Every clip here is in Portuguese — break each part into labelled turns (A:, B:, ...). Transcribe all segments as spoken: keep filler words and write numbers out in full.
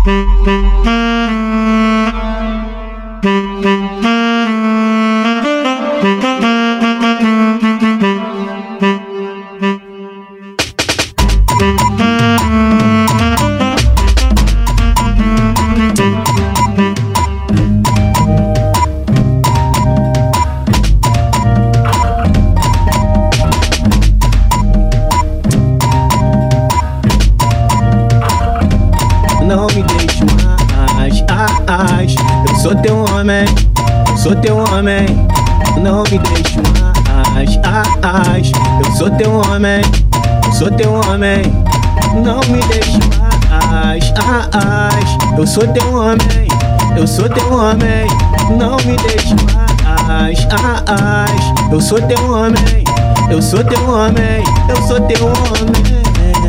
A: Não me deixe mais, ah, eu sou teu homem, sou teu homem. Não me deixe mais, ah, eu sou teu homem, sou teu homem. Não me deixe mais, ah, eu sou teu homem, eu sou teu homem. Não me deixe mais, ah, eu sou teu homem, eu sou teu homem, eu sou teu homem.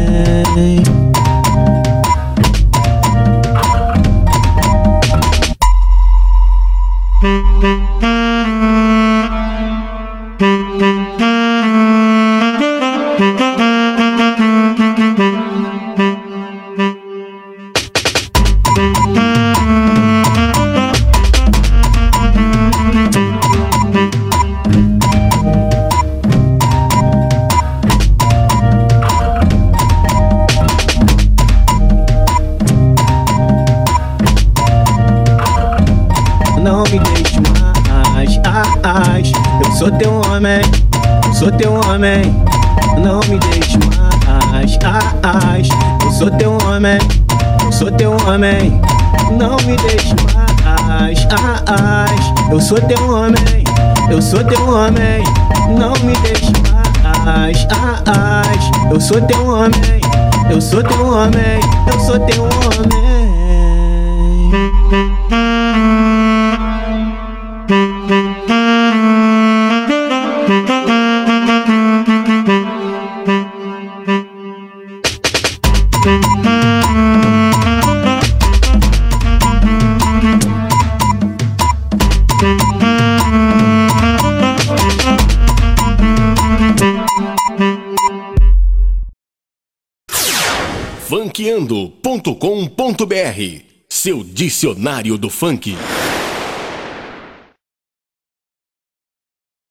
A: Não me deixe mais, ah, eu sou teu homem, sou teu homem. Não me deixe mais, ah, eu sou teu homem, sou teu homem. Não me deixe mais, ah, eu sou teu homem, eu sou teu homem. Não me deixe mais, ah, eu sou teu homem, eu sou teu homem, eu sou teu homem.
B: funkeando ponto com ponto br, seu dicionário do funk.